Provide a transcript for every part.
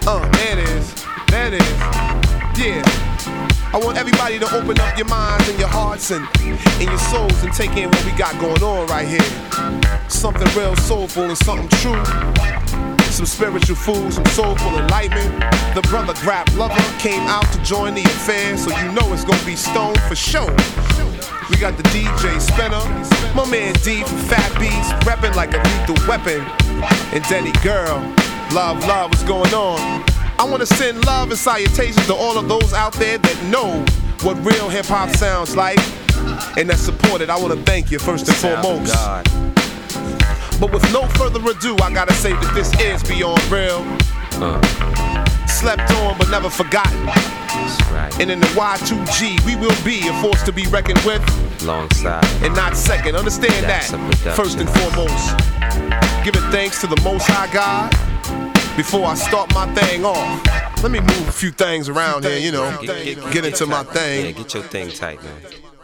There it is. There it is. Yeah. I want everybody to open up your minds and your hearts and your souls and take in what we got going on right here. Something real soulful and something true. Some spiritual food, some soulful enlightenment. The brother Grap Lover came out to join the affair, so you know it's gonna be stone for sure. We got the DJ Spinner, my man D from Fat Beats, reppin' like a lethal weapon. And Denny Girl, love, what's going on? I wanna send love and salutations to all of those out there that know what real hip hop sounds like and that support it. I wanna thank you first and foremost. But with no further ado, I gotta say that this is Beyond Real. Slept on but never forgotten. Right. And in the Y2G, we will be a force to be reckoned with. Alongside. And not second. Understand that. First and foremost. Giving thanks to the Most High God. Before I start my thing off, let me move a few things around here, you know. Get into my thing. Yeah, get your thing tight, man.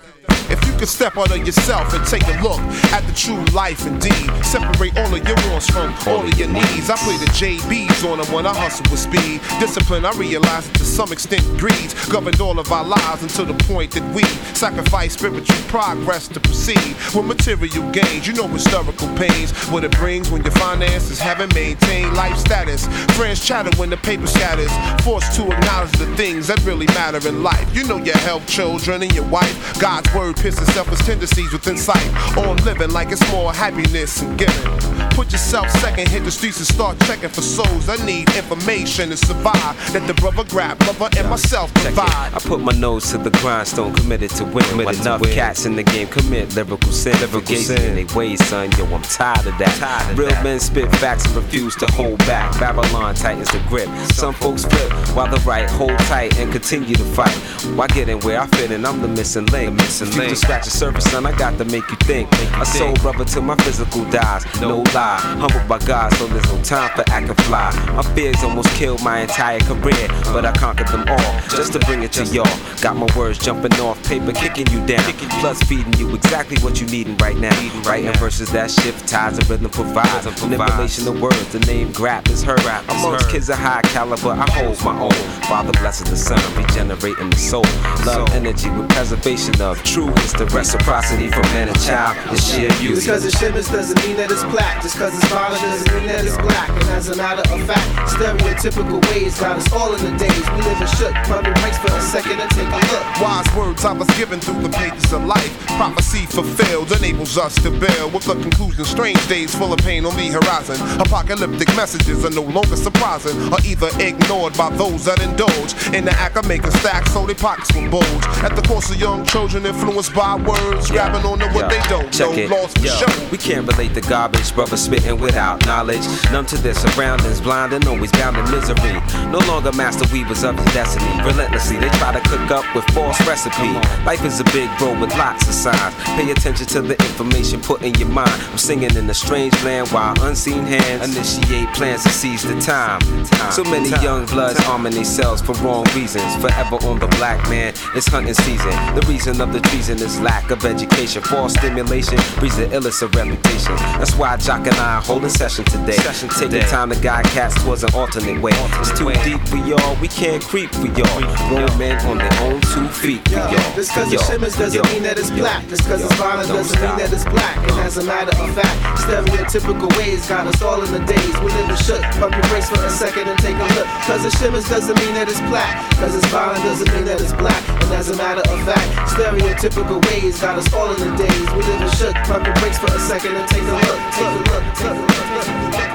If you could step out of yourself and take a look at the true life indeed, separate all of your wants from all of your needs. I play the JBs on them when I hustle with speed. Discipline, I realize that to some extent breeds governed all of our lives until the point that we sacrifice spiritual progress to proceed with material gains. You know historical pains, what it brings when your finances haven't maintained life status. Friends chatter when the paper scatters, forced to acknowledge the things that really matter in life. You know your health, children, and your wife. God's word pisses selfish tendencies within sight. On living like it's more happiness and giving. Put yourself second, hit the streets and start checking for souls that need information to survive. That the brother Grap Lover and myself provide. I put my nose to the grindstone, committed to win. Enough cats in the game commit lyrical sin. In their ways, son, yo, I'm tired of that. Real men spit facts and refuse to hold back. Babylon tightens the grip. Some folks flip while the right hold tight and continue to fight. Why get in where I fit in? I'm the missing link. To scratch the surface, son, I got to make you think. A soul brother till my physical dies. No lie, humbled by God, so there's no time for acting fly. My fears almost killed my entire career, but I conquered them all just to bring it to y'all. Got my words jumping off paper, kicking you down, plus feeding you exactly what you needing right now. Writing verses that shift ties and rhythm provides. Manipulation of words, the name Grap is heard. Amongst kids of high caliber, I hold my own. Father blesses the son, regenerating the soul. Love energy with preservation of true. It's the reciprocity from man and child. It's sheer beauty. Just cause it's shimmers doesn't mean that it's black. Just cause it's violent doesn't mean that it's black. And as a matter of fact, stereotypical ways got us all in the days. We live in shook, pumping brakes for a second and take a look. Wise words I was given through the pages of life. Prophecy fulfilled enables us to build with the conclusion. Strange days full of pain on the horizon. Apocalyptic messages are no longer surprising, or either ignored by those that indulge in the act of making stacks so their pockets will bulge. At the course of young children influenced by words, grabbing on to what they don't know. Lost for show. We can't relate to garbage, brother spitting without knowledge. Numb to their surroundings, blind and always bound in misery. No longer master weavers of his destiny. Relentlessly, they try to cook up with false recipe. Life is a big bro with lots of signs. Pay attention to the information put in your mind. I'm singing in a strange land while unseen hands initiate plans to seize the time. So many young bloods arming themselves for wrong reasons. Forever on the black man, it's hunting season. The reason of the treason is lack of education. False stimulation breeds the illest of reputation. That's why Jock and I are holding session today. Taking time to guide cats towards an alternate way. It's too deep for y'all, we can't creep for y'all. Grown men on their own 2 feet for y'all. Just cause it's shimmers doesn't mean that it's black. Just cause it's violent doesn't mean that it's black. And as a matter of fact, stereotypical ways got us all in the days. We live in shook, pump your brakes for a second and take a look. Cause it shimmers doesn't mean that it's black. Cause it's violent doesn't mean that it's black. And as a matter of fact, stereotypical ways got us all in the days. We live in shook, pump your brakes for a second and take a look. Take a look, take a look, take a look.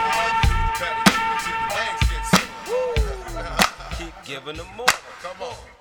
Giving them more. Come on.